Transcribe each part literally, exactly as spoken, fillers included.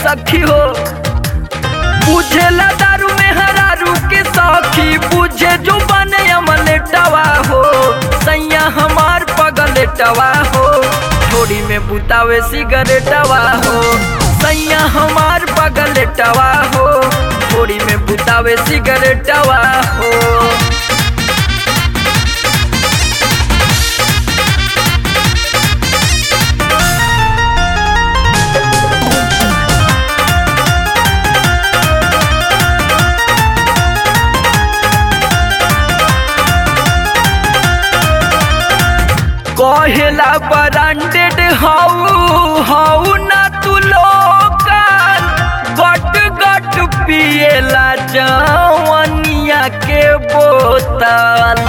सखी हो। बुझेला दारू में हरारू के सखी, बुझे जो बने अमलेटवा हो। सैया हमार पगलेटवा हो, थोड़ी में बुतावे सिगरेटवा हो। सैया हमार पगलेटवा हो, थोड़ी में बुतावे सिगरेटवा हो। कहेला ब्रांडेड हाउ हाउ ना तू लोकल, गट गट पिएला जवनिया के बोतल।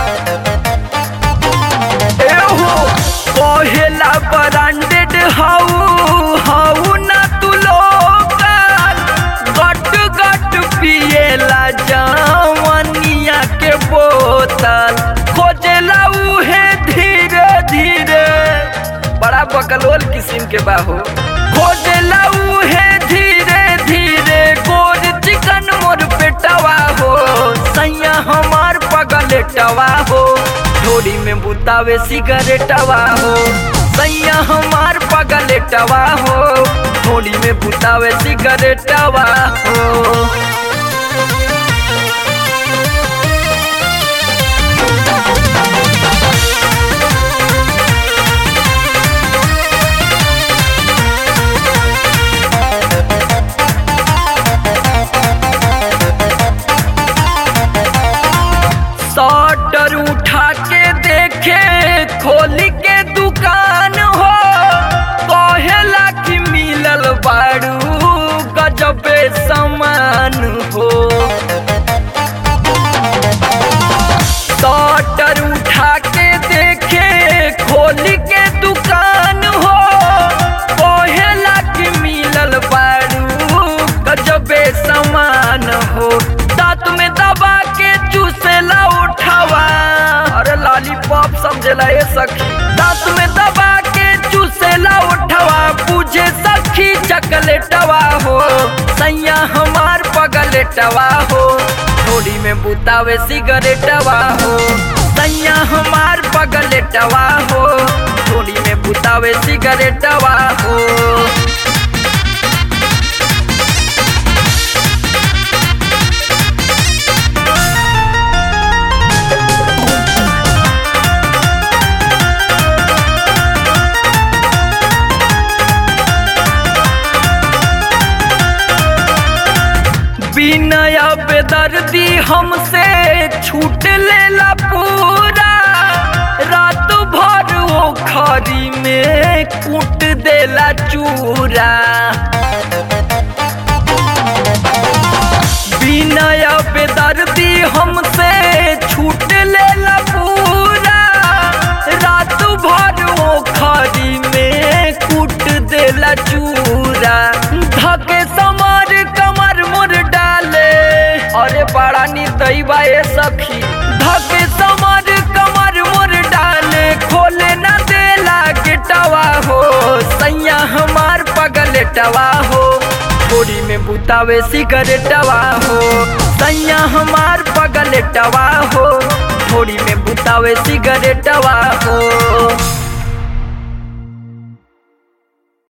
एहो कहेला ब्रांडेड हाउ हाउ ना तू लोकल, गट गट पिएला जवनिया के बोतल। खोजेला उहे धीरे धीरे, बड़ा बकलोल किस्म के बाहो। खोजेला उहे धीरे धीरे, गोर चिकन मोर पेटवा हो। सैया हमार पगलेटवा हो, थोड़ी में बुतावे सिगरेटवा हो। सैया हमार पगलेटवा हो, थोड़ी में बुतावे सिगरेटवा हो। शटर उठा के देखे खोल के दुकान हो, कहेला कि मिलल बारू गजबे सामान हो। शटर उठा के देखे खोल के दुकान हो, कहेला कि मिलल बारू गजबे सामान हो। दांत में दबा के चूसेला उठावा, अरे लॉलीपॉप समझेला ये सखी। दांत में दबा के चूसेला उठावा, बुझे सखी चकलेटवा हो। सैया हमार पगलेटवा हो, थोड़ी में बुतावे सिगरेटवा हो। सैया हमार पगलेटवा हो, थोड़ी में बुतावे सिगरेटवा हो। बिनय बेदर्दी हमसे छूट लेला पूरा, रात भर वो खरी में कूट देला चूरा। बिनय बेदर्दी हमसे छूट लेला पूरा, रात भर वो खरी में कूट देला चूरा। धके समर कमर मोर डाले, अरे बड़ा निर्दयी ए सखी। धके समर कमर मोर डाले, खोले न देला गेटवा हो। सैया हमार पगलेटवा हो, थोड़ी में बुतावे सिगरेटवा हो। सैया हमार पगलेटवा हो, थोड़ी में बुतावे सिगरेटवा हो।